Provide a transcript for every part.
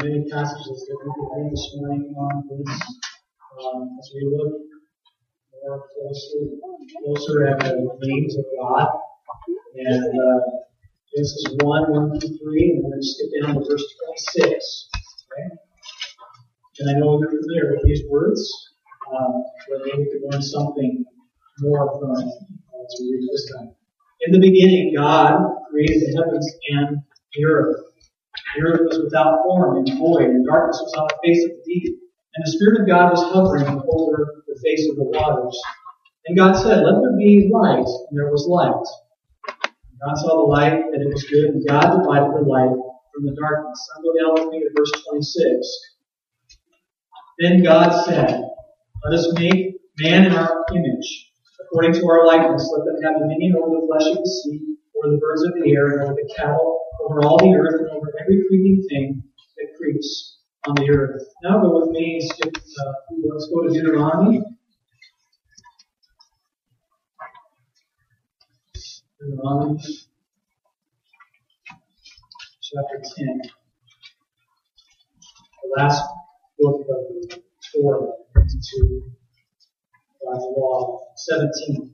many passages that we'll be reading this morning on this as we look more closer at the names of God. And Genesis 1 through 3, and we're going to skip down to verse 26. Okay? And I know you're familiar with these words, but maybe we could learn something more from as we read this time. In the beginning, God created the heavens and the earth. The earth was without form and void, and darkness was on the face of the deep. And the Spirit of God was hovering over the face of the waters. And God said, "Let there be light," and there was light. And God saw the light, that it was good, and God divided the light from the darkness. Now go down with me to verse 26. Then God said, "Let us make man in our image, according to our likeness. Let them have dominion over the flesh of the sea, over the birds of the air, and over the cattle, over all the earth, and over every creeping thing that creeps on the earth." Now go with me, let's go to Deuteronomy. Deuteronomy chapter 10. The last book of the Torah to God's law. 17.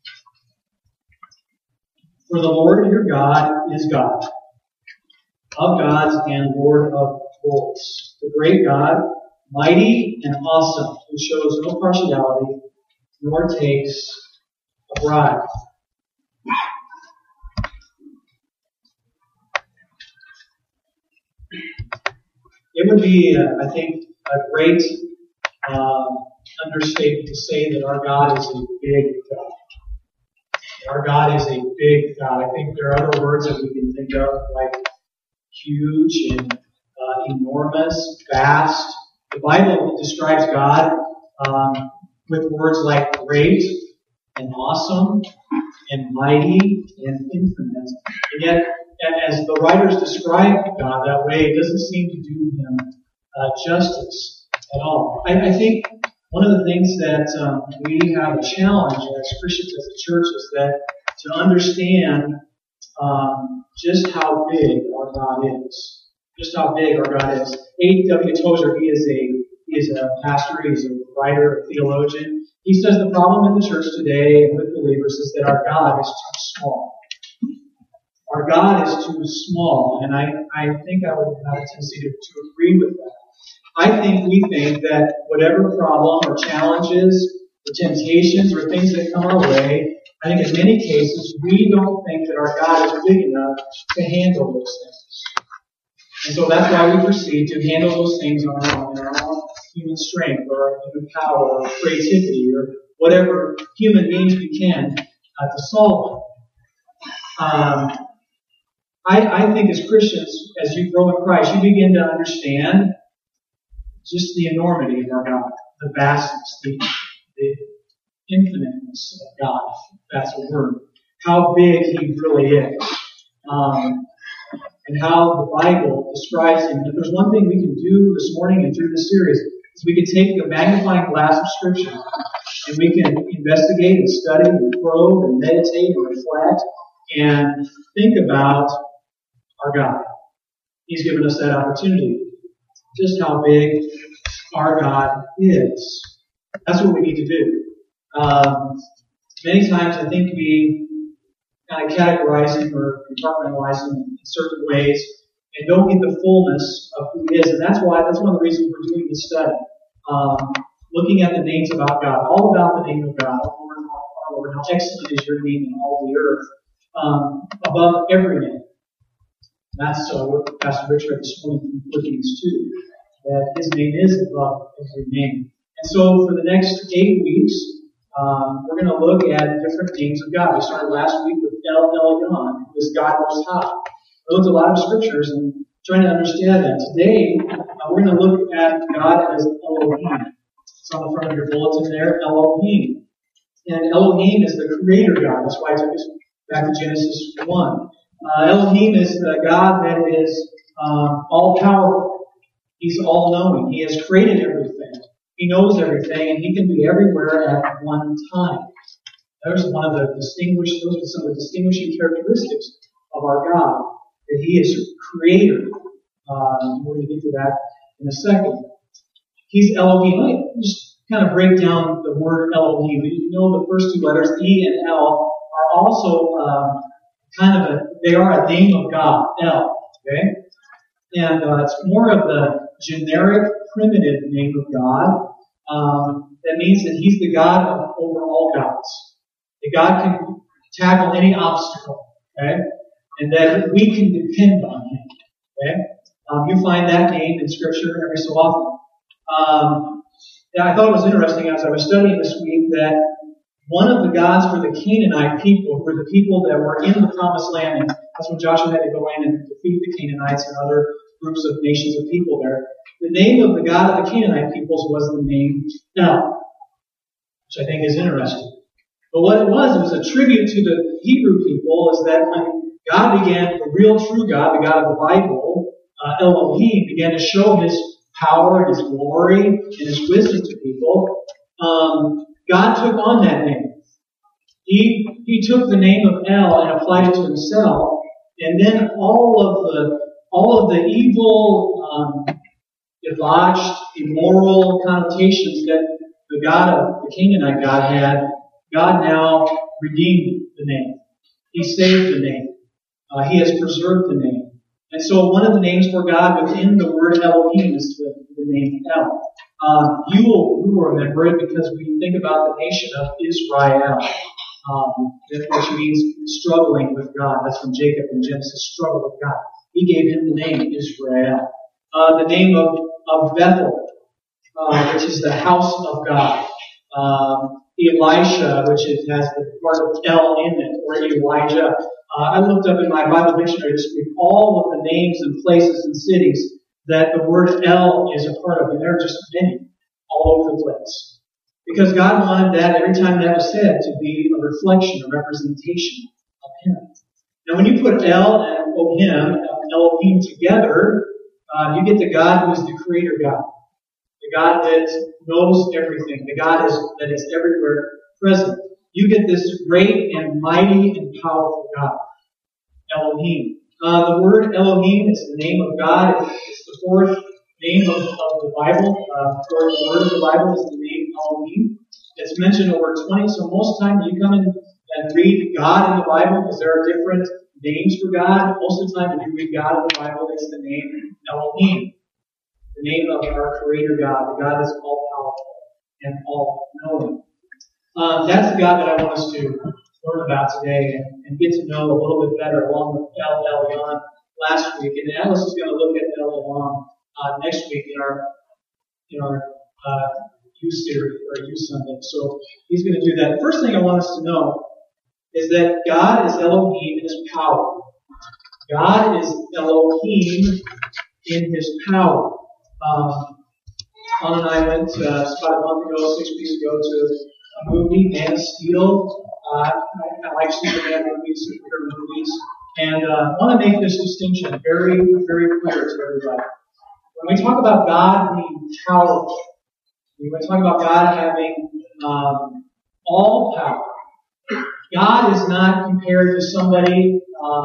For the Lord your God is God, of gods and Lord of lords, the great God, mighty and awesome, who shows no partiality, nor takes a bribe. It would be, I think, a great understatement to say that our God is a big God. Our God is a big God. I think there are other words that we can think of, like huge and enormous, vast. The Bible describes God with words like great and awesome and mighty and infinite. And yet, as the writers describe God that way, it doesn't seem to do him justice at all. I think one of the things that we have a challenge as Christians, as a church, is that to understand just how big our God is. Just how big our God is. A.W. Tozer, he is a pastor, he's a writer, a theologian. He says the problem in the church today and with believers is that our God is too small. Our God is too small, and I think I would have a tendency to agree with that. I think we think that whatever problem or challenges or temptations or things that come our way, I think in many cases we don't think that our God is big enough to handle those things. And so that's why we proceed to handle those things on our own, in our own human strength or our human power or creativity or whatever human means we can to solve them. I think as Christians, as you grow in Christ, you begin to understand just the enormity of our God, the vastness, the infiniteness of God, if that's a word. How big He really is. And how the Bible describes Him. If there's one thing we can do this morning and through this series, is we can take the magnifying glass of Scripture and we can investigate and study and probe and meditate and reflect and think about our God. He's given us that opportunity. Just how big our God is. That's what we need to do. Many times I think we kind of categorize Him or compartmentalize Him in certain ways and don't get the fullness of who He is. And that's one of the reasons we're doing this study. Looking at the names about God, all about the name of God, our Lord, how excellent is your name in all the earth, above every name. That's what Pastor Rich read this morning from Philippians 2, that His name is above every name. And so for the next 8 weeks, we're going to look at different names of God. We started last week with El Elyon, who is God Most High. We looked at a lot of scriptures and trying to understand that. Today, we're going to look at God as Elohim. It's on the front of your bulletin there, Elohim. And Elohim is the creator God. That's why I took us back to Genesis 1. Elohim is the God that is all-powerful. He's all-knowing. He has created everything. He knows everything, and He can be everywhere at one time. Those are some of the distinguishing characteristics of our God, that He is creator. We're going to get to that in a second. He's Elohim. Let me just kind of break down the word Elohim. You know the first two letters, E and L, are also they are a name of God, El. Okay? And it's more of the generic, primitive name of God. That means that He's the God over all gods. That God can tackle any obstacle. Okay? And that we can depend on Him. Okay? You find that name in Scripture every so often. I thought it was interesting as I was studying this week that one of the gods for the Canaanite people were the people that were in the Promised Land, and that's when Joshua had to go in and defeat the Canaanites and other groups of nations of people there. The name of the God of the Canaanite peoples was the name El, which I think is interesting. But what it was a tribute to the Hebrew people, is that when God began, the real true God, the God of the Bible, Elohim, began to show His power and His glory and His wisdom to people, God took on that name. He took the name of El and applied it to Himself, and then all of the evil, debauched, immoral connotations that the God of the Canaanite God had, God now redeemed the name. He saved the name. He has preserved the name. And so one of the names for God within the word Elohim is the name El. You will remember it because we think about the nation of Israel, which means struggling with God. That's when Jacob in Genesis struggled with God. He gave him the name Israel. The name of Bethel, which is the house of God. Elisha, which has the part of El in it, or Elijah. I looked up in my Bible dictionary this week all of the names and places and cities that the word El is a part of, and there are just many all over the place. Because God wanted that every time that was said to be a reflection, a representation of Him. Now when you put El and Elohim together, you get the God who is the Creator God. The God that knows everything. The God that is everywhere present. You get this great and mighty and powerful God. Elohim. The word Elohim is the name of God. It's the fourth name of the Bible. The word of the Bible is the name Elohim. It's mentioned over 20. So most times you come in and read God in the Bible, because there are different names for God. Most of the time when you read God in the Bible, it's the name Elohim. The name of our Creator God. The God that's all-powerful and all-knowing. That's the God that I want us to learn about today and get to know a little bit better, along with El Elyon last week. And Alice is going to look at El Elyon next week in our youth series or youth Sunday. So he's going to do that. The first thing I want us to know is that God is Elohim in His power. God is Elohim in His power. Anna and I went about a month ago, 6 weeks ago, to a movie, Man of Steel. I like Superman movies, superhero movies, and I want to make this distinction very, very clear to everybody. When we talk about God being powerful, when we talk about God having all power, God is not compared to somebody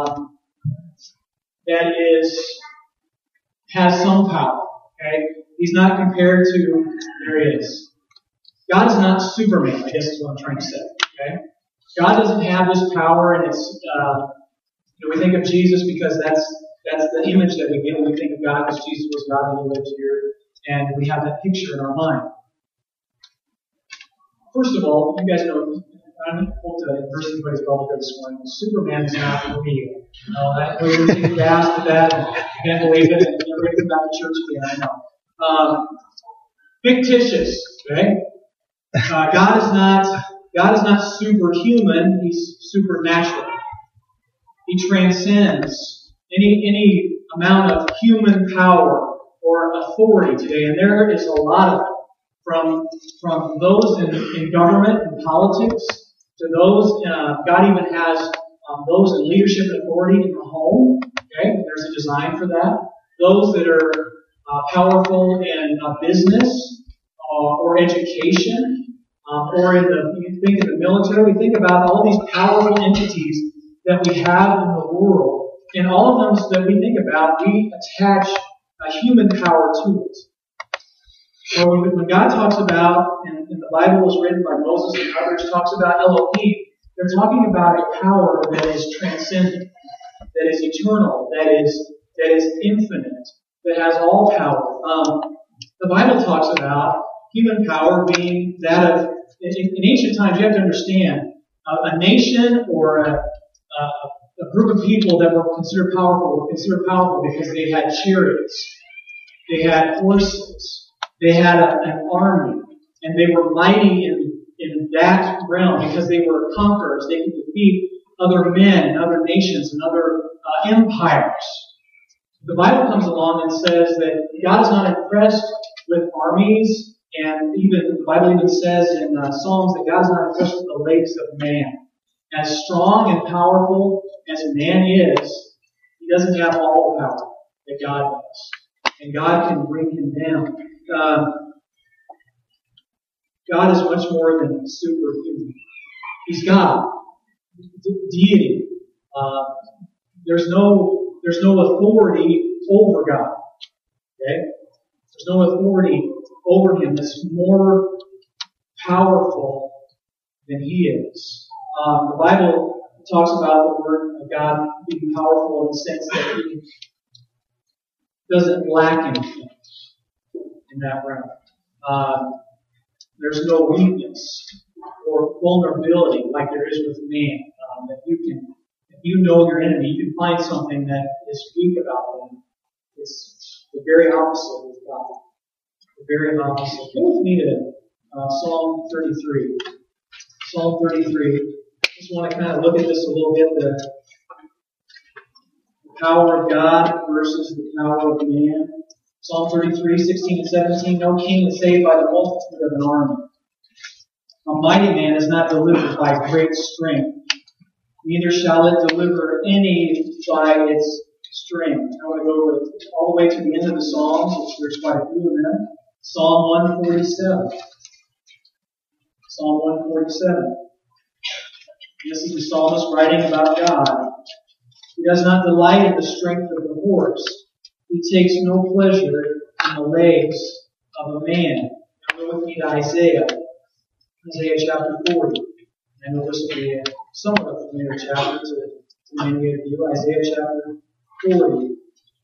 that has some power. Okay, He's not compared to, there He is. God is not Superman, I guess is what I'm trying to say. Okay? God doesn't have this power, and it's, we think of Jesus because that's the image that we get when we think of God, because Jesus was God and He lived here, and we have that picture in our mind. First of all, you guys know, I hope to immerse anybody's Bible here this morning, Superman is not real. I know you're fast at that, and you can't believe it, and everybody come back to church again, I know. Fictitious, okay? God is not superhuman, He's supernatural. He transcends any amount of human power or authority today, and there is a lot of it. From those in government and politics to those, God even has those in leadership and authority in the home. Okay, there's a design for that. Those that are powerful in business or education, or you think in the military. We think about all these powerful entities that we have in the world, and all of them that we think about, we attach human power to it. So when God talks about, and the Bible was written by Moses and others, talks about Elohim, they're talking about a power that is transcendent, that is eternal, that is infinite, that has all power. The Bible talks about human power being that of, in ancient times, you have to understand, a nation or a group of people that were considered powerful because they had chariots, they had horses, they had an army, and they were mighty in that realm because they were conquerors. They could defeat other men and other nations and other empires. The Bible comes along and says that God is not impressed with armies, and even the Bible even says in Psalms that God is not impressed with the legs of man. As strong and powerful as man is, he doesn't have all the power that God does. And God can bring him down. God is much more than superhuman. He's God. Deity. There's no authority over God. Okay? There's no authority over him that's more powerful than he is. The Bible talks about the Word of God being powerful in the sense that he doesn't lack anything in that realm. There's no weakness or vulnerability like there is with man. That you can, if you know your enemy, you can find something that is weak about them. It's the very opposite with God. The very opposite. Go with me to Psalm 33. Psalm 33. Just want to kind of look at this a little bit. The power of God versus the power of man. Psalm 33, 16 and 17. No king is saved by the multitude of an army. A mighty man is not delivered by great strength. Neither shall it deliver any by its strength. I want to go all the way to the end of the Psalms, which there's quite a few of them. Psalm 147. Psalm 147. This is the psalmist writing about God. He does not delight in the strength of the horse. He takes no pleasure in the legs of a man. Now go with me to Isaiah. Isaiah chapter 40. I know this will be a somewhat familiar chapter to many of you. Isaiah chapter 40.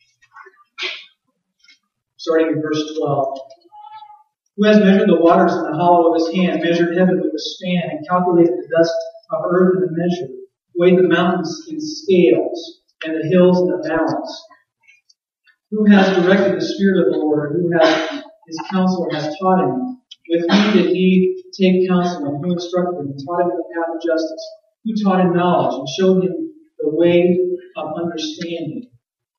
Starting in verse 12. Who has measured the waters in the hollow of his hand, measured heaven with a span, and calculated the dust of earth in a measure, weighed the mountains in scales, and the hills in a balance? Who has directed the Spirit of the Lord? Who has his counsel and has taught him? With whom did he take counsel, and who instructed him and taught him the path of justice? Who taught him knowledge and showed him the way of understanding?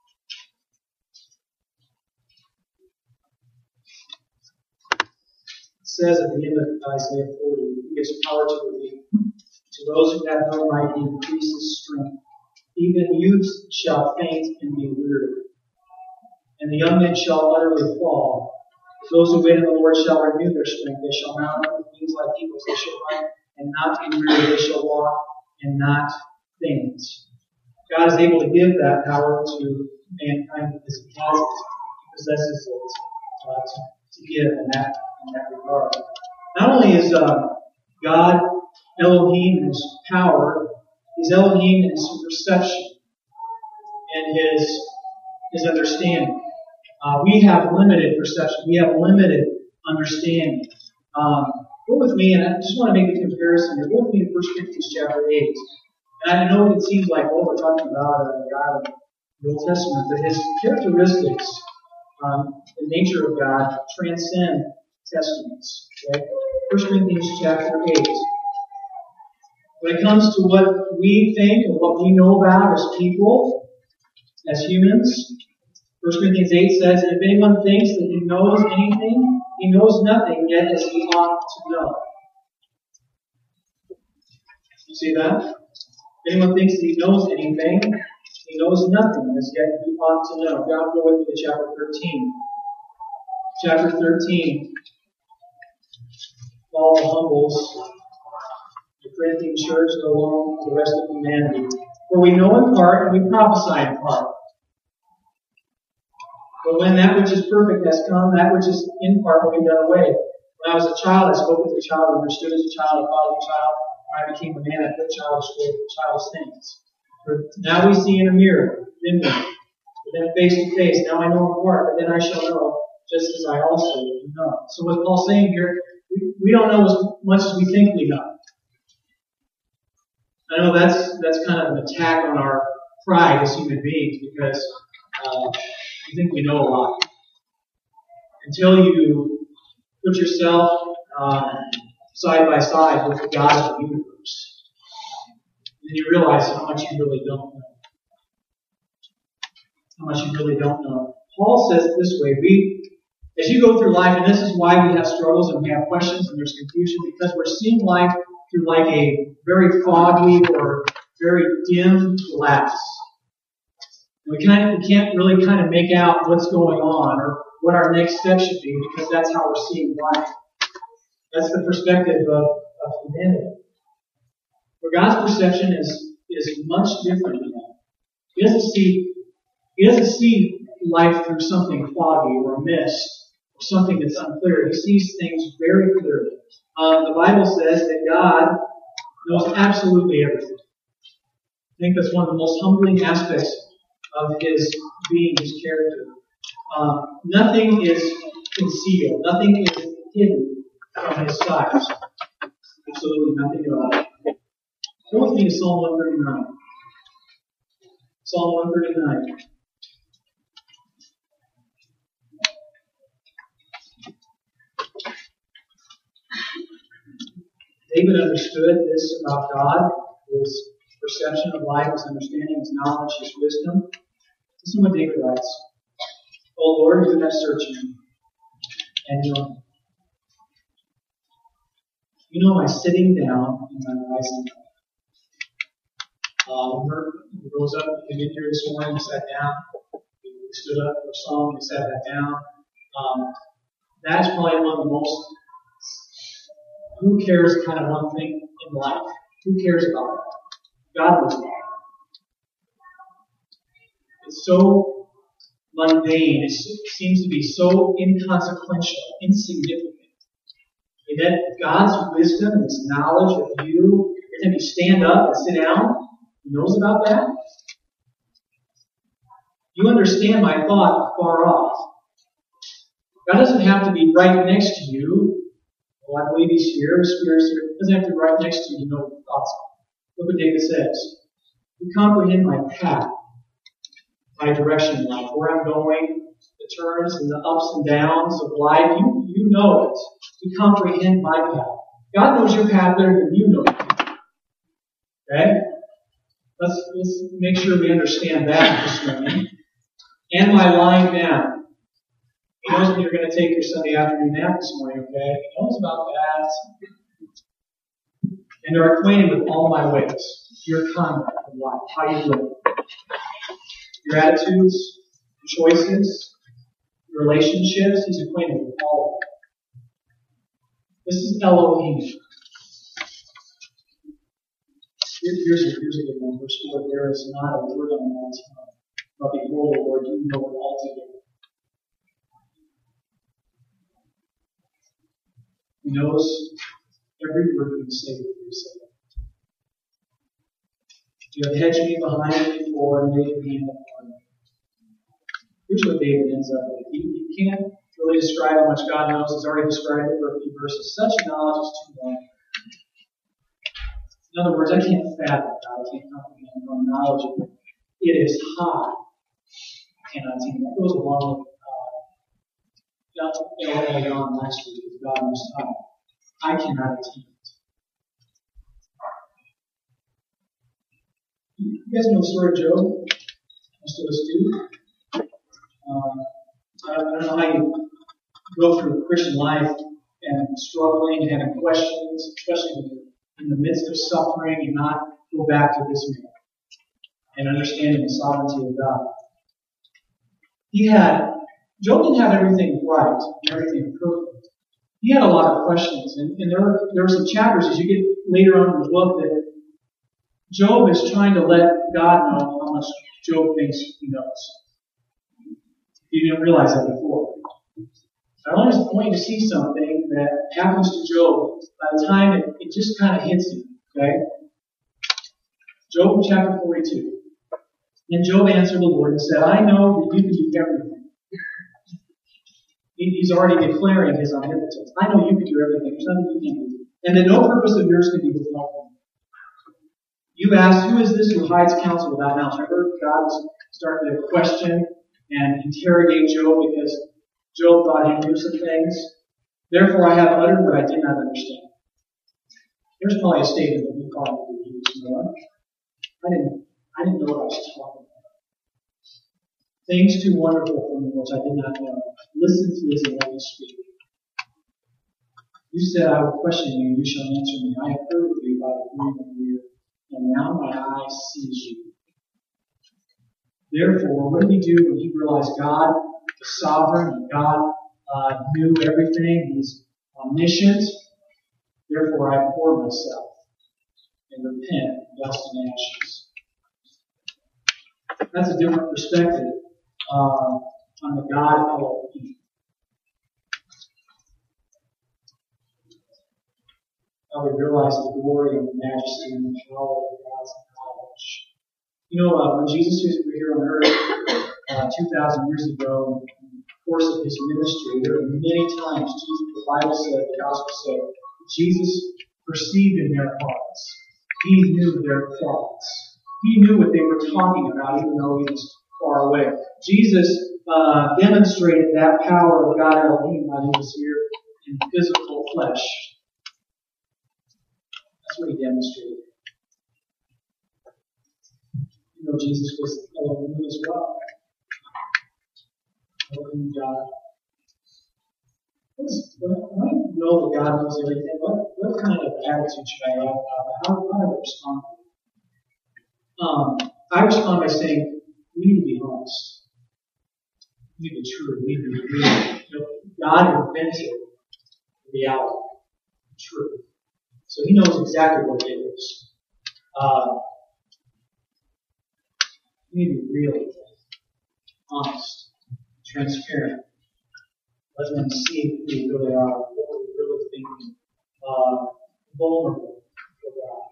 It says at the end of Isaiah 40, he gives power to the weak. To those who have no might, he increases strength. Even youths shall faint and be weary, and the young men shall utterly fall. Those who wait on the Lord shall renew their strength. They shall mount up with wings like eagles. They shall run and not be weary. They shall walk and not faint. God is able to give that power to mankind because He has it. He possesses it to give in that regard. Not only is God Elohim in His power, He's Elohim in His perception and His understanding. We have limited perception. We have limited understanding. Go with me, and I just want to make a comparison here. Go with me to 1 Corinthians chapter 8. And I know it seems like, we're talking about God in the Old Testament, but His characteristics, the nature of God, transcend testaments. Okay? 1 Corinthians chapter 8. When it comes to what we think and what we know about as people, as humans, 1 Corinthians 8 says, if anyone thinks that he knows anything, he knows nothing yet as he ought to know. You see that? If anyone thinks that he knows anything, he knows nothing as yet he ought to know. God, go with me to chapter 13. Chapter 13. Paul humbles the Corinthian church along with the rest of humanity. For we know in part and we prophesy in part. Go But when that which is perfect has come, that which is in part will be done away. When I was a child, I spoke as a child, understood as a child, thought as a child. When I became a man, I put childish things. For now we see in a mirror, dimly, but then face to face. Now I know in part, but then I shall know, just as I also know. So what's Paul saying here? We don't know as much as we think we know. I know that's kind of an attack on our pride as human beings because we think we know a lot. Until you put yourself side by side with the God of the universe, then you realize how much you really don't know. How much you really don't know. Paul says it this way, as you go through life, and this is why we have struggles and we have questions and there's confusion, because we're seeing life through like a very foggy or very dim glass. And we can't really kind of make out what's going on or what our next step should be because that's how we're seeing life. That's the perspective of humanity. Where God's perception is much different than that. He doesn't see life through something foggy or a mist or something that's unclear. He sees things very clearly. The Bible says that God knows absolutely everything. I think that's one of the most humbling aspects of His being, His character. Nothing is concealed. Nothing is hidden from His sight. Absolutely nothing at all. Go with me to Psalm 139. Psalm 139. David understood this about God, his perception of life, his understanding, his knowledge, his wisdom. This is what David writes. O Lord, you have searched me, and know me. You know my sitting down and my rising up. He rose up, he came in here this morning, he sat down, he stood up for a song, he sat back down. That's probably one of the most who cares kind of one thing in life. Who cares about that? God knows about it. It's so mundane. It seems to be so inconsequential, insignificant. And yet God's wisdom and His knowledge of you, every time you stand up and sit down, He knows about that. You understand my thought far off. God doesn't have to be right next to you. Well, I believe He's here, His Spirit's here. He doesn't have to be right next to you to know what thoughts are. Look what David says. You comprehend my path, my direction in life, where I'm going, the turns and the ups and downs of life. You know it. You comprehend my path. God knows your path better than you know it. Okay? Let's make sure we understand that this morning. And my lying down. He knows when you're going to take your Sunday afternoon nap this morning, okay? He knows about that. And are acquainted with all my ways, your conduct of life, how you live, your attitudes, your choices, your relationships. He's acquainted with all of them. This is Elohim. Here's a good one. Verse 4. There is not a word on my tongue, but behold, Lord, you know it altogether. He knows every word you say that you say. You have hedged me behind and before and made me in the front. Here's what David ends up with. You can't really describe how much God knows. He's already described it for a few verses. Such knowledge is too long. In other words, I can't fathom God. I can't comprehend my knowledge of it. It is high. I cannot see it. That goes along with early on last week with God Most High. I cannot attain it. You guys know the story of Job? Most of us do. I don't know how you go through Christian life and struggling and having questions, especially when you're in the midst of suffering, and not go back to this man and understanding the sovereignty of God. Job didn't have everything right and everything perfect. He had a lot of questions, and there were some chapters as you get later on in the book that Job is trying to let God know how much Job thinks he knows. You didn't realize that before. I want you to see something that happens to Job by the time it just kind of hits him. Okay? Job chapter 42. And Job answered the Lord and said, I know that you can do everything. He's already declaring his omnipotence. I know you can do everything. There's nothing you can't do. And that no purpose of yours can be withheld from you. You asked, who is this who hides counsel without knowledge? Remember, God was starting to question and interrogate Job because Job thought he knew some things. Therefore, I have uttered what I did not understand. There's probably a statement that we probably would use more. I didn't know what I was talking about. Things too wonderful for me which I did not know. Listen to this and let me speak. You said, I will question you, and you shall answer me. I have heard of you by the hearing of the ear, and now my eye sees you. Therefore, what did he do when he realized God was sovereign and God knew everything? He's omniscient. Therefore, I abhor myself and repent, dust and ashes. That's a different perspective on the God of Elohim. How we realize the glory and the majesty and the power of God's knowledge. You know, when Jesus was here on earth 2,000 years ago, in the course of his ministry, there were many times the Bible said, the Gospel said, Jesus perceived in their hearts. He knew their thoughts. He knew what they were talking about, even though he was far away. Jesus demonstrated that power of God Elohim while he was here in physical flesh. That's what he demonstrated. You know, Jesus was Elohim as well. Elohim God. When I know that God knows everything, what kind of attitude should I have about that? How do I respond to it? I respond by saying, we need to be honest. We need to be true. We need to be real. You know, God invented reality, truth. So he knows exactly what it is. We need to be real, honest, transparent. Let them see who we really are, what we're really thinking. Vulnerable for God.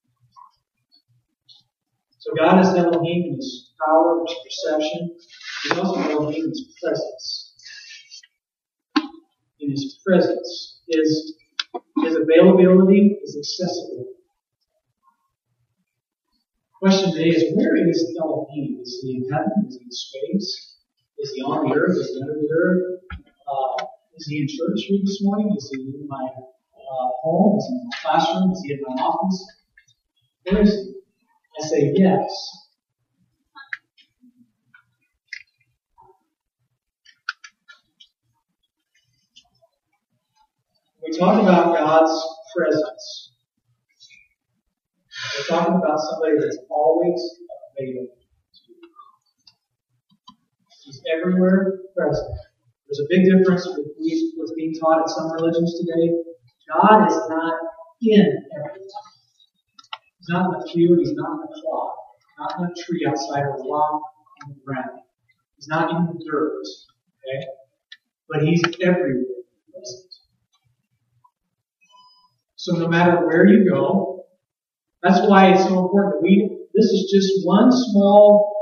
So God is Elohim in his power, his perception. He's also Elohim in his presence. In his presence. His availability is accessibility. The question today is, where is Elohim? Is he in heaven? Is he in space? Is he on the earth? Is he under the earth? Is he in church here this morning? Is he in my home? Is he in my classroom? Is he in my office? Where is he? I say yes. When we talk about God's presence, we're talking about somebody that's always available to you. He's everywhere present. There's a big difference with what's being taught in some religions today. God is not in everything. He's not in the pew, he's not in the clock, not in the tree outside or a rock on the ground. He's not in the dirt. Okay? But he's everywhere present. So no matter where you go, that's why it's so important that this is just one small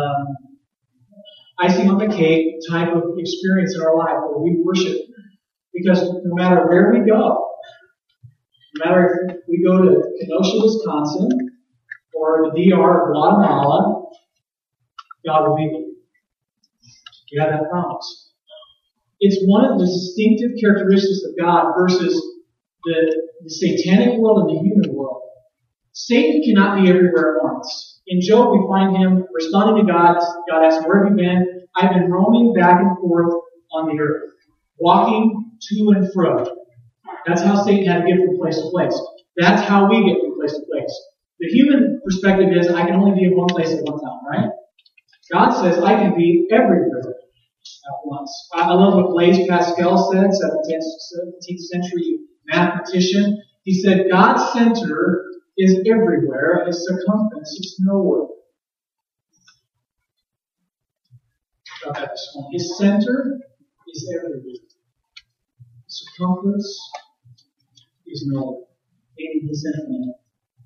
icing on the cake type of experience in our life where we worship. Because no matter where we go, no matter if we go to Kenosha, Wisconsin, or the DR or Guatemala, God will be with you. We have that promise. It's one of the distinctive characteristics of God versus the satanic world and the human world. Satan cannot be everywhere at once. In Job, we find him responding to God. God asks him, where have you been? I've been roaming back and forth on the earth, walking to and fro. That's how Satan had to get from place to place. That's how we get from place to place. The human perspective is, I can only be in one place at one time, right? God says, I can be everywhere at once. I love what Blaise Pascal said, 17th century mathematician. He said, God's center is everywhere, and his circumference is nowhere. about that this morning. His center is everywhere. His circumference is nowhere. And He's infinite.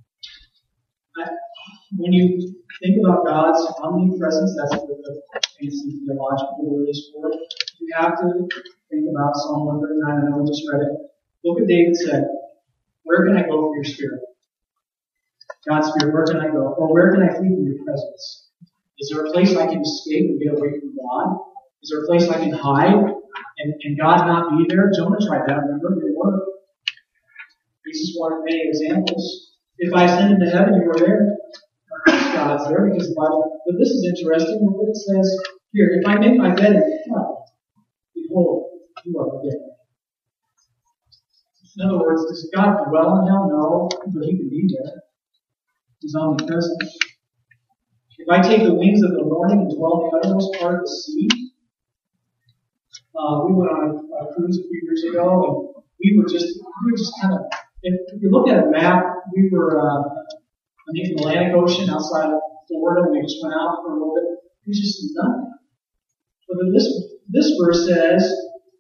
When you think about God's omnipresence, that's what the fancy theological word is for it. You have to think about Psalm 139. I know we just read it. Look what David said. Where can I go for your spirit? God's spirit, where can I go? Or where can I flee from your presence? Is there a place I can escape and get away from God? Is there a place I can hide and God not be there? Jonah tried that, remember? It didn't work. Jesus wanted many examples. If I ascend into heaven, you are there. God's there because the Bible. But this is interesting. Look what it says here. If I make my bed in hell, behold, you are there. In other words, does God dwell in hell? No, but He can be there. He's omnipresent. If I take the wings of the morning and dwell in the uttermost part of the sea, we went on a cruise a few years ago, and we were just kind of. If you look at a map, we were on the Atlantic Ocean outside of Florida, and we just went out for a little bit. It was just nothing. But then this verse says,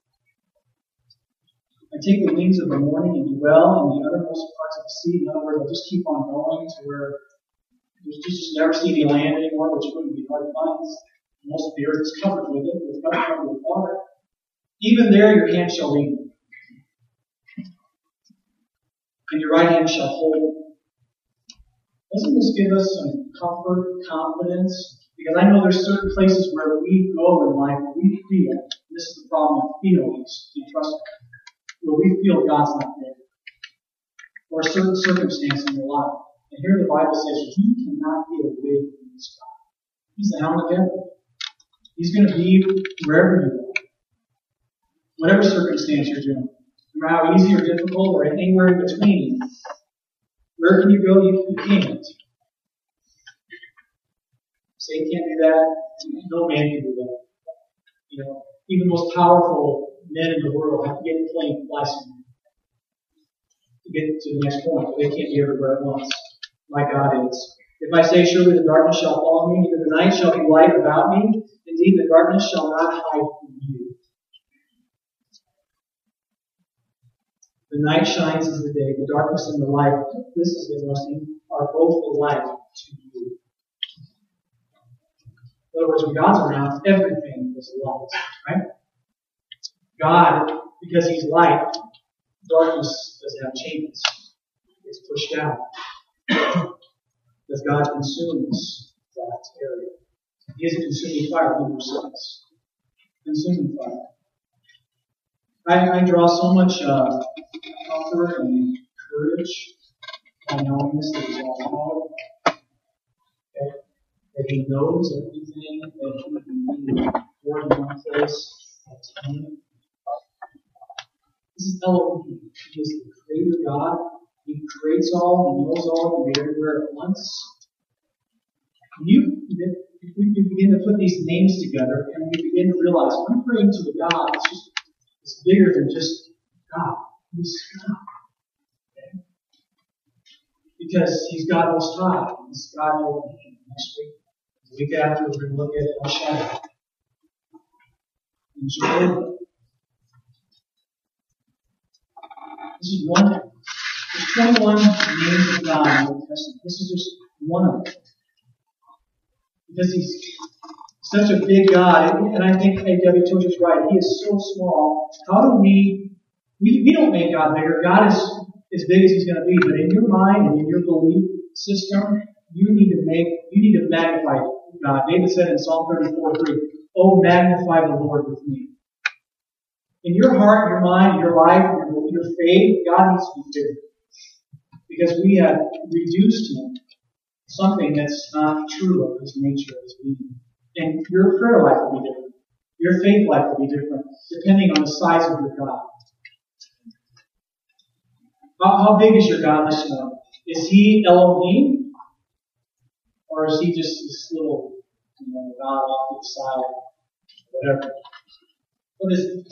I take the wings of the morning and dwell in the uttermost parts of the sea. In other words, I'll just keep on going to where you just never see any land anymore, which wouldn't be hard to find. Most of the earth is covered with it. It's covered with water. Even there your hand shall lead you, and your right hand shall hold you. Doesn't this give us some comfort, confidence? Because I know there's certain places where we go in life where we feel, and this is the problem of feelings, you trust me, where we feel God's not there. Or a certain circumstance in your life. And here the Bible says you cannot get away from this God. He's the hound of heaven. He's going to be wherever you go. Whatever circumstance you're doing. No matter how easy or difficult or anywhere in between. Where can you go? You can't. Satan can't do that. No man can do that. You know, even the most powerful men in the world have to get in plane and fly somewhere to get to the next point. But they can't be everywhere at once, like God is. If I say, surely the darkness shall follow me, neither the night shall be light about me. Indeed, the darkness shall not hide from you. The night shines as the day, the darkness and the light. This is interesting. Are both alike to you. In other words, when God's around, everything is light, right? God, because He's light, darkness doesn't have chains. It's pushed out. Because God consumes that area. He is a consuming fire, Hebrews says. Consuming fire. I draw so much comfort and courage by knowing this, that He's all powerful. Okay? That He knows everything, that He can be more in one place at a time. This is Elohim. He is the creator God. He creates all, He knows all, He can be everywhere at once. If we begin to put these names together and we begin to realize I'm praying to a God it's bigger than just God. He's God. Okay? Because He's God Most High. He's God Elohim. Next week, the week after, we're going to look at El Shaddai. And Jehovah. This is one. There's 21 names of God in the Old Testament. This is just one of them. Because He's such a big God, and I think A.W. Tozer is right. He is so small. How do we don't make God bigger. God is as big as He's going to be. But in your mind and in your belief system, you need to magnify God. David said in Psalm 34:3, "Oh, magnify the Lord with me." In your heart, your mind, your life, your faith, God needs to be bigger. Because we have reduced Him to something that's not true of His nature as being. And your prayer life will be different. Your faith life will be different, depending on the size of your God. How big is your God this morning? Is He Elohim? Or is He just this little, God off to the side? Whatever. What is it?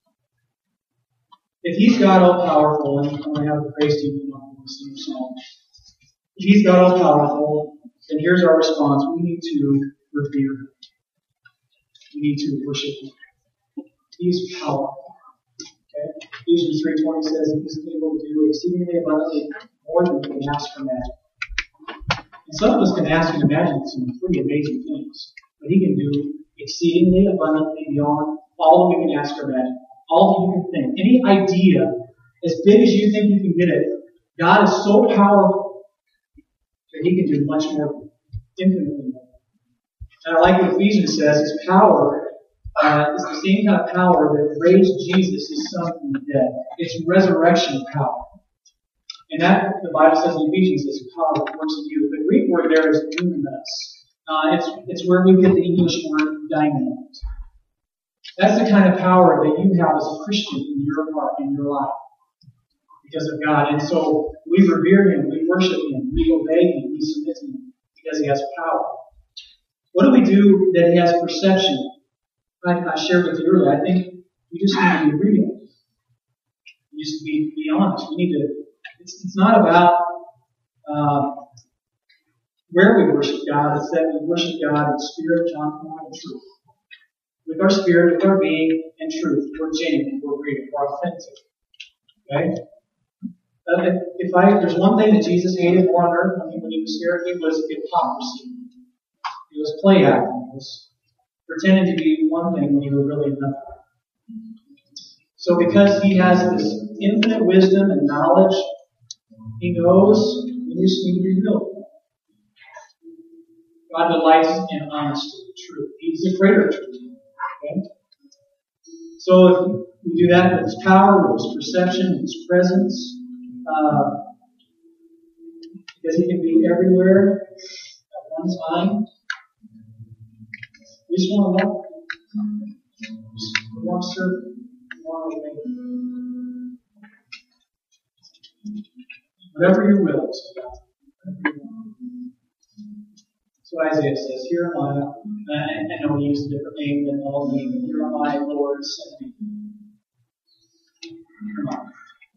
If He's God all powerful, and I'm going to have a praise team come up and sing a song. If He's God all powerful, then here's our response. We need to revere Him. we need to worship Him. He is powerful. Okay? Ephesians 3:20 says He is able to do exceedingly abundantly more than we can ask or imagine. And some of us can ask and imagine some pretty amazing things. But He can do exceedingly abundantly beyond all that we can ask or imagine. All that you can think. Any idea, as big as you think you can get it, God is so powerful that He can do much more, infinitely more. And I like what Ephesians says, His power is the same kind of power that raised Jesus, His Son, from the dead. It's resurrection power. And that, the Bible says in Ephesians, is power that works in you. The Greek word there is dunamis. It's where we get the English word dynamite. That's the kind of power that you have as a Christian in your heart, in your life, because of God. And so we revere Him, we worship Him, we obey Him, we submit to Him, because He has power. What do we do that He has perception? I shared with you earlier. I think we just need to be real. We just need to be honest. We need to. It's not about where we worship God. It's that we worship God in spirit, John 4, and truth. With our spirit, with our being, and truth. We're genuine, we're real, we're authentic. Okay? If there's one thing that Jesus hated more on earth when He was here, it was hypocrisy. It was play acting. It was pretending to be one thing when you were really nothing. So because He has this infinite wisdom and knowledge, He knows you just need to be real. God delights in honesty, truth. He's afraid of truth. Okay? So if we do that with His power, with His perception, with His presence, because He can be everywhere at one time, we just want to love Him. We want to serve Him. We want to obey Him. Whatever your will is, God. So Isaiah says, "Here am I." I know He used a different name than Elohim, but here am I, Lord, send me. Here am I.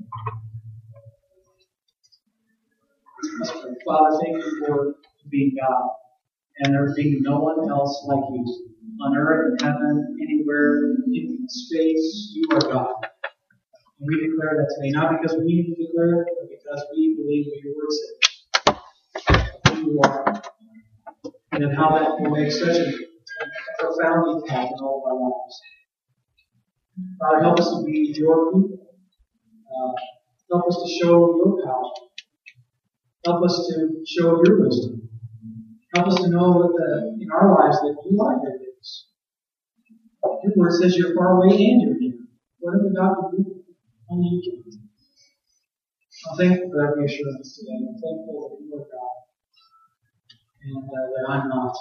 Let's pray. Father, thank You for being God, and there being no one else like You. On earth, in heaven, anywhere, in space, You are God. And we declare that today, not because we need to declare it, but because we believe what Your word says. Who You are. And how that will make such a profound impact in all of our lives. Father, help us to be Your people. Help us to show Your power. Help us to show Your wisdom. Help us to know that in our lives that You are your gifts. Your word says You're far away and You're near. Whatever God can do, only You can. I'm thankful for that reassurance today. I'm thankful that You are God. And that I'm not.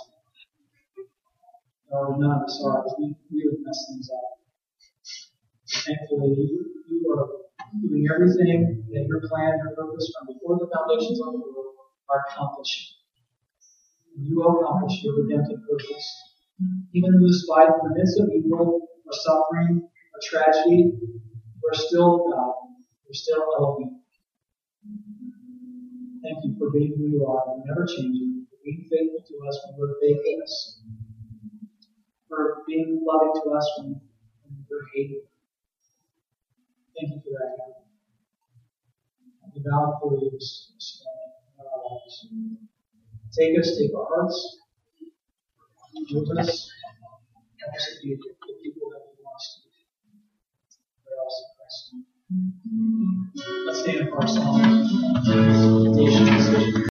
Or none of us are. We would mess things up. Thankfully, you are doing everything that Your plan, Your purpose from before the foundations of the world are accomplishing. And You will accomplish Your redemptive purpose. Even in the midst of evil, or suffering, or tragedy, we're still God. We're still Elohim. Thank You for being who You are and never changing. Being faithful to us when we're faithless. For being loving to us when we're hated. Thank You for that, God. We bow before You this morning in our lives. Take us, take our hearts, move us, help us to be the people that You want us to be. Pray also in Christ's name. Let's stand for our song.